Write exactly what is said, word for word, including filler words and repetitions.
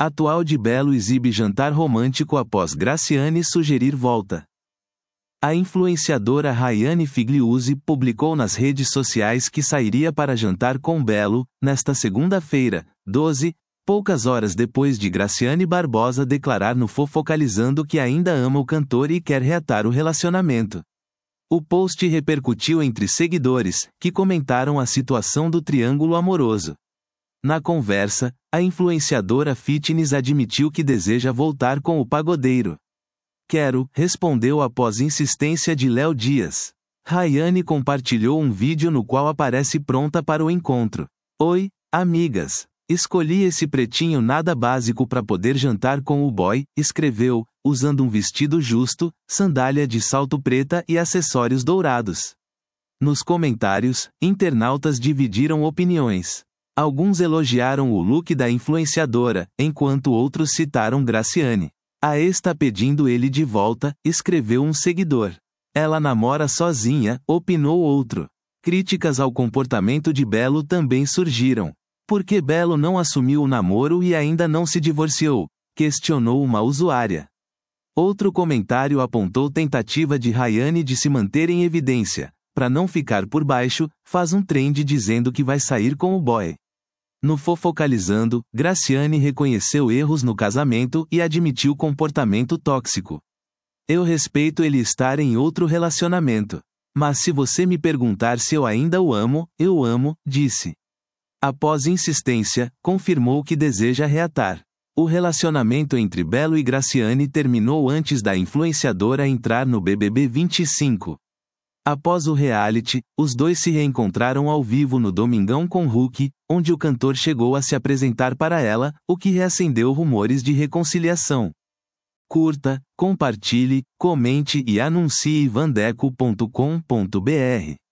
Atual de Belo exibe jantar romântico após Graciane sugerir volta. A influenciadora Rayane Figliuzzi publicou nas redes sociais que sairia para jantar com Belo, nesta segunda-feira, doze, poucas horas depois de Graciane Barbosa declarar no Fofocalizando que ainda ama o cantor e quer reatar o relacionamento. O post repercutiu entre seguidores, que comentaram a situação do triângulo amoroso. Na conversa, a influenciadora fitness admitiu que deseja voltar com o pagodeiro. Quero, respondeu após insistência de Léo Dias. Rayane compartilhou um vídeo no qual aparece pronta para o encontro. Oi, amigas. Escolhi esse pretinho nada básico para poder jantar com o boy, escreveu, usando um vestido justo, sandália de salto preta e acessórios dourados. Nos comentários, internautas dividiram opiniões. Alguns elogiaram o look da influenciadora, enquanto outros citaram Graciane. A ex tá pedindo ele de volta, escreveu um seguidor. Ela namora sozinha, opinou outro. Críticas ao comportamento de Belo também surgiram. Por que Belo não assumiu o namoro e ainda não se divorciou? Questionou uma usuária. Outro comentário apontou tentativa de Rayane de se manter em evidência. Para não ficar por baixo, faz um trend dizendo que vai sair com o boy. No Fofocalizando, Graciane reconheceu erros no casamento e admitiu comportamento tóxico. Eu respeito ele estar em outro relacionamento. Mas se você me perguntar se eu ainda o amo, eu o amo, disse. Após insistência, confirmou que deseja reatar. O relacionamento entre Belo e Graciane terminou antes da influenciadora entrar no B B B vinte e cinco. Após o reality, os dois se reencontraram ao vivo no Domingão com Hulk, onde o cantor chegou a se apresentar para ela, o que reacendeu rumores de reconciliação. Curta, compartilhe, comente e anuncie vandeco ponto com ponto br.